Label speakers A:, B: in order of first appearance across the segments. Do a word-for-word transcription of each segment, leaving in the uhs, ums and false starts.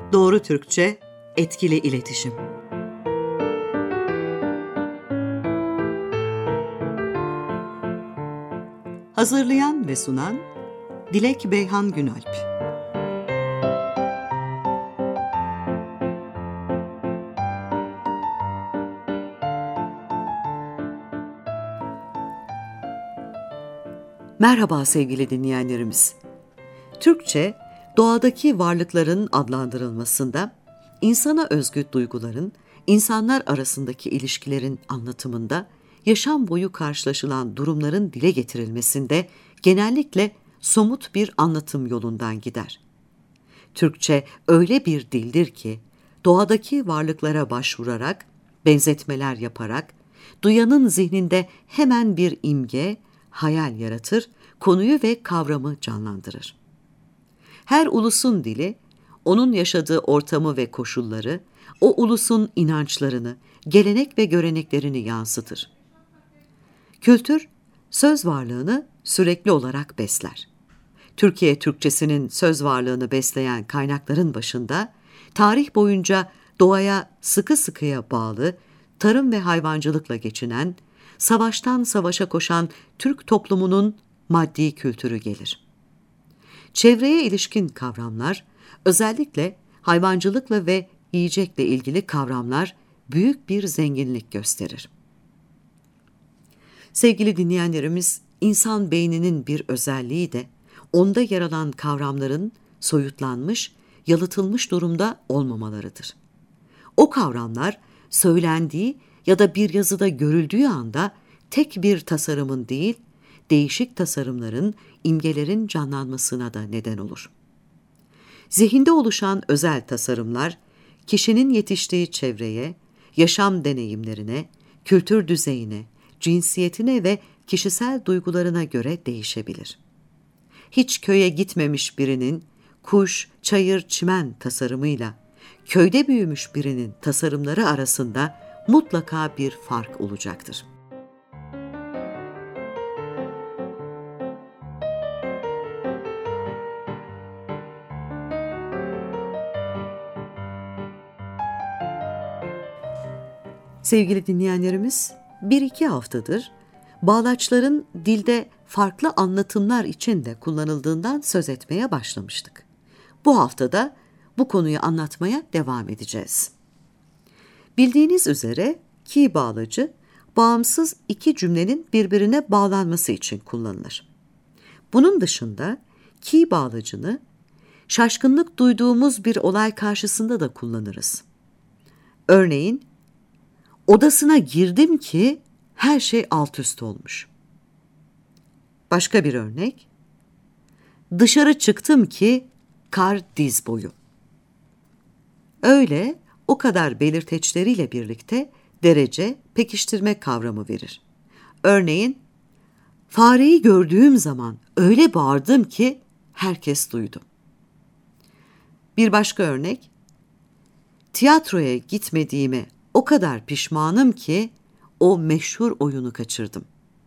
A: Doğru Türkçe, etkili iletişim. Hazırlayan ve sunan Dilek Beyhan Günalp. Merhaba sevgili dinleyenlerimiz. Türkçe, doğadaki varlıkların adlandırılmasında, insana özgü duyguların, insanlar arasındaki ilişkilerin anlatımında, yaşam boyu karşılaşılan durumların dile getirilmesinde genellikle somut bir anlatım yolundan gider. Türkçe öyle bir dildir ki, doğadaki varlıklara başvurarak, benzetmeler yaparak, duyanın zihninde hemen bir imge, hayal yaratır, konuyu ve kavramı canlandırır. Her ulusun dili, onun yaşadığı ortamı ve koşulları, o ulusun inançlarını, gelenek ve göreneklerini yansıtır. Kültür, söz varlığını sürekli olarak besler. Türkiye Türkçesinin söz varlığını besleyen kaynakların başında, tarih boyunca doğaya sıkı sıkıya bağlı, tarım ve hayvancılıkla geçinen, savaştan savaşa koşan Türk toplumunun maddi kültürü gelir. Çevreye ilişkin kavramlar, özellikle hayvancılıkla ve yiyecekle ilgili kavramlar büyük bir zenginlik gösterir. Sevgili dinleyenlerimiz, insan beyninin bir özelliği de onda yer alan kavramların soyutlanmış, yalıtılmış durumda olmamalarıdır. O kavramlar söylendiği ya da bir yazıda görüldüğü anda tek bir tasarımın değil, değişik tasarımların, imgelerin canlanmasına da neden olur. Zihinde oluşan özel tasarımlar, kişinin yetiştiği çevreye, yaşam deneyimlerine, kültür düzeyine, cinsiyetine ve kişisel duygularına göre değişebilir. Hiç köye gitmemiş birinin kuş, çayır, çimen tasarımıyla köyde büyümüş birinin tasarımları arasında mutlaka bir fark olacaktır. Sevgili dinleyenlerimiz, bir iki haftadır bağlaçların dilde farklı anlatımlar için de kullanıldığından söz etmeye başlamıştık. Bu haftada bu konuyu anlatmaya devam edeceğiz. Bildiğiniz üzere ki bağlacı, bağımsız iki cümlenin birbirine bağlanması için kullanılır. Bunun dışında ki bağlacını şaşkınlık duyduğumuz bir olay karşısında da kullanırız. Örneğin, odasına girdim ki her şey alt üst olmuş. Başka bir örnek, dışarı çıktım ki kar diz boyu. Öyle, o kadar belirteçleriyle birlikte derece, pekiştirme kavramı verir. Örneğin, fareyi gördüğüm zaman öyle bağırdım ki herkes duydu. Bir başka örnek, tiyatroya gitmediğime o kadar pişmanım ki o meşhur oyunu kaçırdım.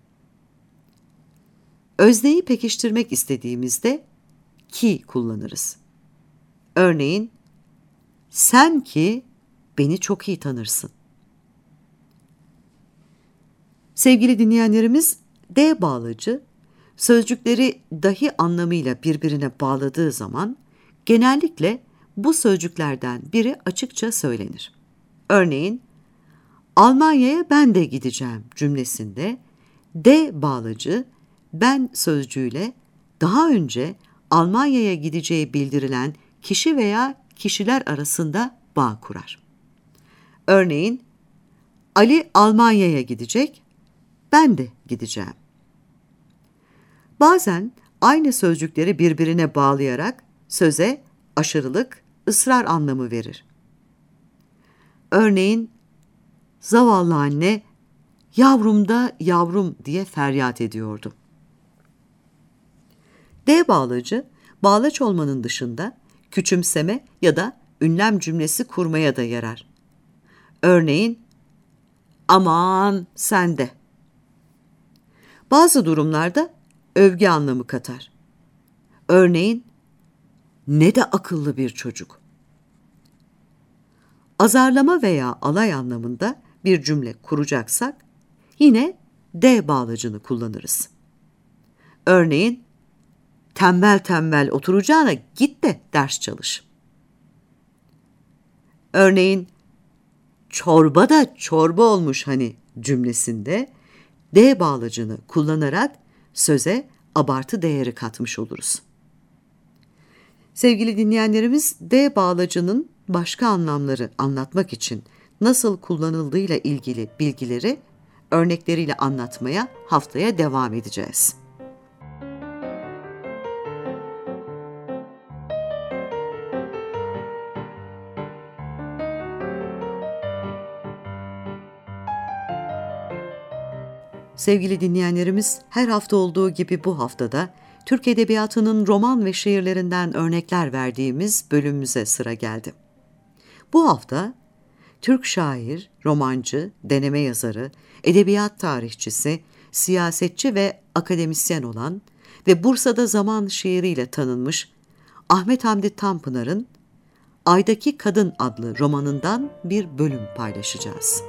A: Özneyi pekiştirmek istediğimizde ki kullanırız. Örneğin, sen ki beni çok iyi tanırsın. Sevgili dinleyenlerimiz, D bağlacı, sözcükleri dahi anlamıyla birbirine bağladığı zaman genellikle bu sözcüklerden biri açıkça söylenir. Örneğin, Almanya'ya ben de gideceğim cümlesinde D bağlacı ben sözcüğüyle daha önce Almanya'ya gideceği bildirilen kişi veya kişiler arasında bağ kurar. Örneğin, Ali Almanya'ya gidecek, ben de gideceğim. Bazen aynı sözcükleri birbirine bağlayarak söze aşırılık, ısrar anlamı verir. Örneğin, zavallı anne, yavrum da yavrum diye feryat ediyordu. D bağlacı, bağlaç olmanın dışında küçümseme ya da ünlem cümlesi kurmaya da yarar. Örneğin, aman sen de. Bazı durumlarda övgü anlamı katar. Örneğin, ne de akıllı bir çocuk. Azarlama veya alay anlamında bir cümle kuracaksak yine de bağlacını kullanırız. Örneğin, tembel tembel oturacağına git de ders çalış. Örneğin, çorba da çorba olmuş hani cümlesinde de bağlacını kullanarak söze abartı değeri katmış oluruz. Sevgili dinleyenlerimiz, de bağlacının başka anlamları anlatmak için nasıl kullanıldığıyla ilgili bilgileri örnekleriyle anlatmaya haftaya devam edeceğiz. Sevgili dinleyenlerimiz, her hafta olduğu gibi bu haftada Türk Edebiyatı'nın roman ve şiirlerinden örnekler verdiğimiz bölümümüze sıra geldi. Bu hafta Türk şair, romancı, deneme yazarı, edebiyat tarihçisi, siyasetçi ve akademisyen olan ve Bursa'da Zaman şiiriyle tanınmış Ahmet Hamdi Tanpınar'ın Aydaki Kadın adlı romanından bir bölüm paylaşacağız.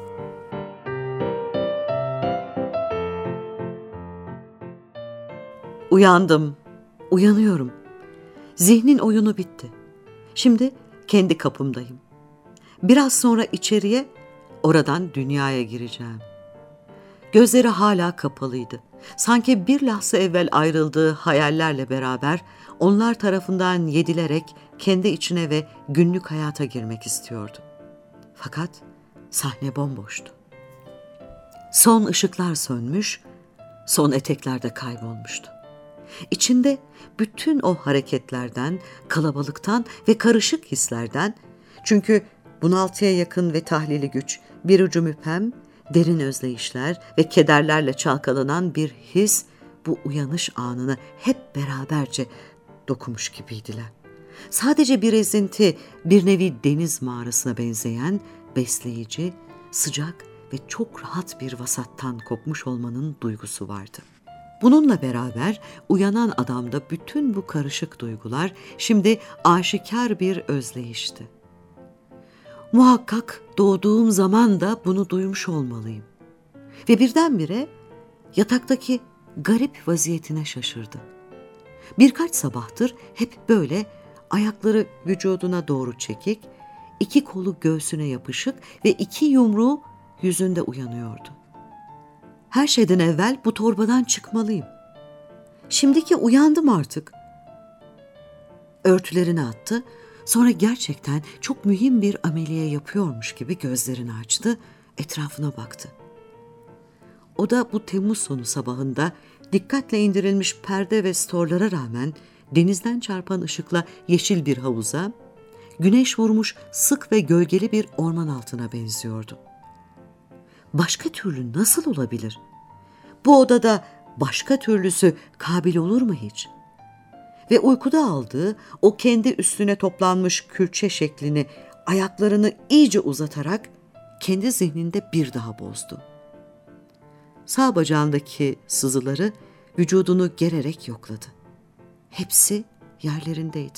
A: Uyandım, uyanıyorum. Zihnin oyunu bitti. Şimdi kendi kapımdayım. Biraz sonra içeriye, oradan dünyaya gireceğim. Gözleri hala kapalıydı. Sanki bir lahza evvel ayrıldığı hayallerle beraber onlar tarafından yedilerek kendi içine ve günlük hayata girmek istiyordu. Fakat sahne bomboştu. Son ışıklar sönmüş, son etekler de kaybolmuştu. İçinde bütün o hareketlerden, kalabalıktan ve karışık hislerden, çünkü bunaltıya yakın ve tahlili güç, bir ucu müphem, derin özleyişler ve kederlerle çalkalanan bir his bu uyanış anını hep beraberce dokumuş gibiydiler. Sadece bir ezinti, bir nevi deniz mağarasına benzeyen, besleyici, sıcak ve çok rahat bir vasattan kopmuş olmanın duygusu vardı. Bununla beraber uyanan adamda bütün bu karışık duygular şimdi aşikar bir özleyişti. Muhakkak doğduğum zaman da bunu duymuş olmalıyım. Ve birdenbire yataktaki garip vaziyetine şaşırdı. Birkaç sabahtır hep böyle ayakları vücuduna doğru çekik, iki kolu göğsüne yapışık ve iki yumruğu yüzünde uyanıyordu. Her şeyden evvel bu torbadan çıkmalıyım. Şimdiki uyandım artık. Örtülerini attı, sonra gerçekten çok mühim bir ameliye yapıyormuş gibi gözlerini açtı, etrafına baktı. O da bu Temmuz sonu sabahında dikkatle indirilmiş perde ve storlara rağmen denizden çarpan ışıkla yeşil bir havuza, güneş vurmuş sık ve gölgeli bir orman altına benziyordu. Başka türlü nasıl olabilir? Bu odada başka türlüsü kabil olur mu hiç? Ve uykuda aldığı o kendi üstüne toplanmış külçe şeklini, ayaklarını iyice uzatarak kendi zihninde bir daha bozdu. Sağ bacağındaki sızıları vücudunu gererek yokladı. Hepsi yerlerindeydi.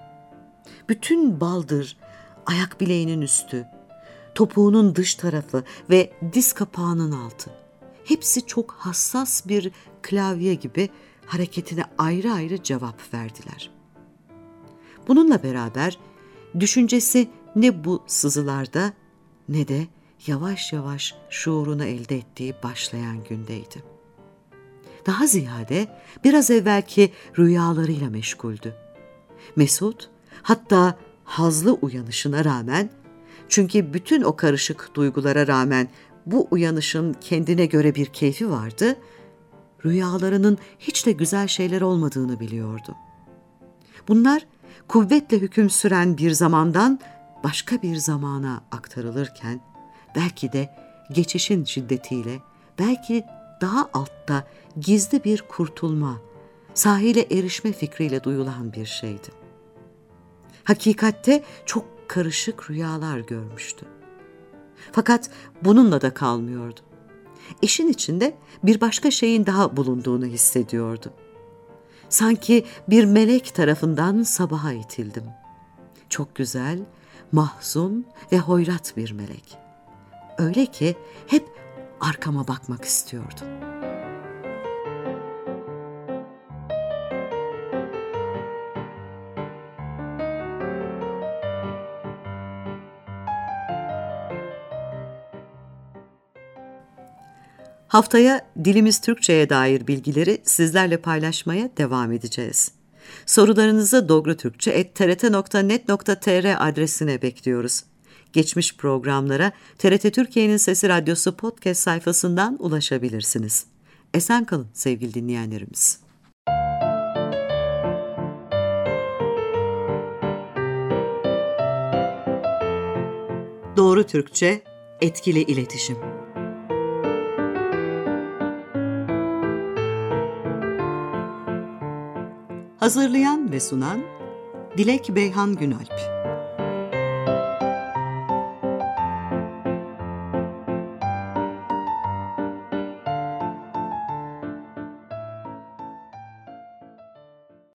A: Bütün baldır, ayak bileğinin üstü, topuğunun dış tarafı ve diz kapağının altı. Hepsi çok hassas bir klavye gibi hareketine ayrı ayrı cevap verdiler. Bununla beraber düşüncesi ne bu sızılarda ne de yavaş yavaş şuurunu elde ettiği başlayan gündeydi. Daha ziyade biraz evvelki rüyalarıyla meşguldü. Mesut, hatta hazlı uyanışına rağmen, çünkü bütün o karışık duygulara rağmen bu uyanışın kendine göre bir keyfi vardı, rüyalarının hiç de güzel şeyler olmadığını biliyordu. Bunlar kuvvetle hüküm süren bir zamandan başka bir zamana aktarılırken, belki de geçişin şiddetiyle, belki daha altta gizli bir kurtulma, sahile erişme fikriyle duyulan bir şeydi. Hakikatte çok karışık rüyalar görmüştü. Fakat bununla da kalmıyordu. İşin içinde bir başka şeyin daha bulunduğunu hissediyordu. Sanki bir melek tarafından sabaha itildim. Çok güzel, mahzun ve hoyrat bir melek. Öyle ki hep arkama bakmak istiyordum. Haftaya dilimiz Türkçe'ye dair bilgileri sizlerle paylaşmaya devam edeceğiz. Sorularınızı dogrutürkçe et t r t nokta net nokta t r adresine bekliyoruz. Geçmiş programlara T R T Türkiye'nin Sesi Radyosu podcast sayfasından ulaşabilirsiniz. Esen kalın sevgili dinleyenlerimiz. Doğru Türkçe, etkili iletişim. Hazırlayan ve sunan Dilek Beyhan Günalp.